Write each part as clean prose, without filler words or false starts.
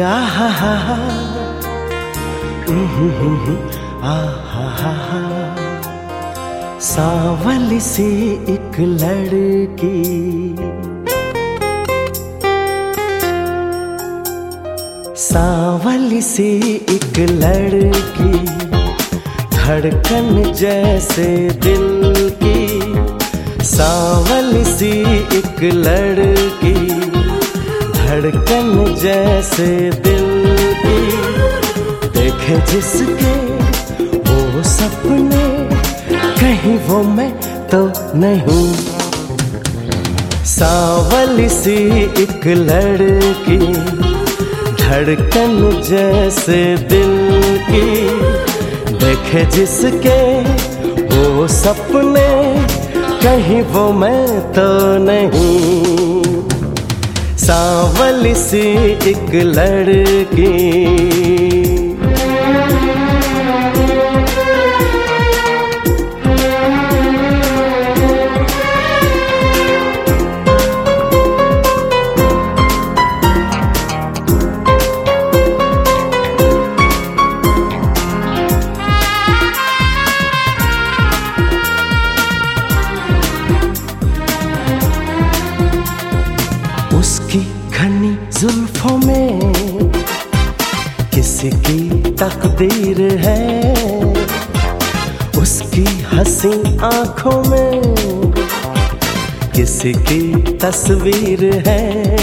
आहा हा हा, आहा हा हा। सांवली सी एक लड़की, सांवली सी एक लड़की, धड़कन जैसे दिल की। सांवली सी एक लड़की, धड़कन जैसे दिल की। देखे जिसके वो सपने, कहीं वो मैं तो नहीं। सांवली सी एक लड़की, धड़कन जैसे दिल की। देखे जिसके वो सपने, कहीं वो मैं तो नहीं। सांवली सी एक लड़की। उसकी घनी जुल्फों में किसी की तकदीर है, उसकी हंसी आंखों में किसी की तस्वीर है।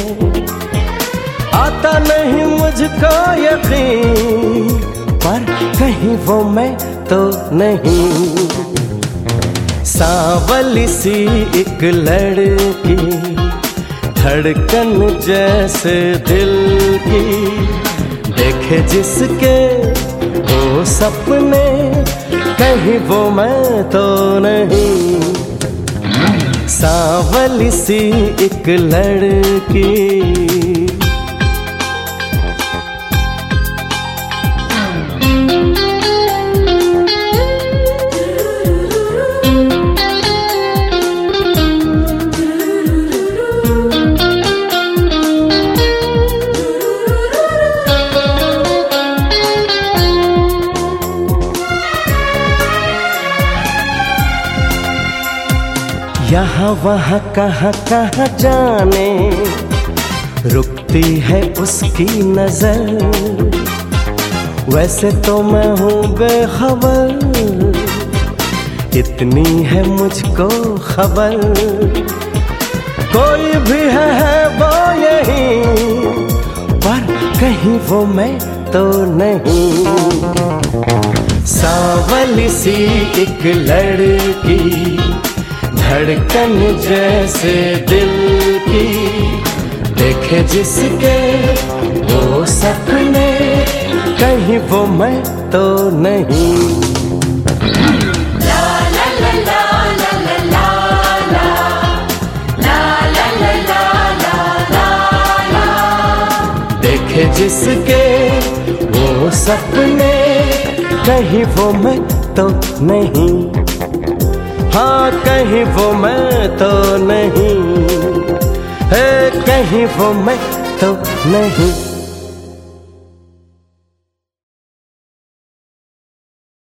आता नहीं मुझको यकीन, पर कहीं वो मैं तो नहीं। सांवली सी एक लड़की, धड़कन जैसे दिल की। देखे जिसके वो सपने, कहीं वो मैं तो नहीं। सांवली सी एक लड़की। यहाँ वहाँ कहाँ कहाँ जाने, रुकती है उसकी नजर। वैसे तो मैं हूँ बेखबर, इतनी है मुझको खबर। कोई भी है वो यहीं, पर कहीं वो मैं तो नहीं। सांवली सी एक लड़की, धड़कन जैसे दिल की। देखे जिसके वो सपने, कहीं वो मैं तो नहीं। ला ला ला ला ला ला ला, ला ला ला ला ला ला। देखे जिसके वो सपने, कहीं वो मैं तो नहीं। हाँ कहीं वो मैं तो नहीं है, कहीं वो मैं तो नहीं।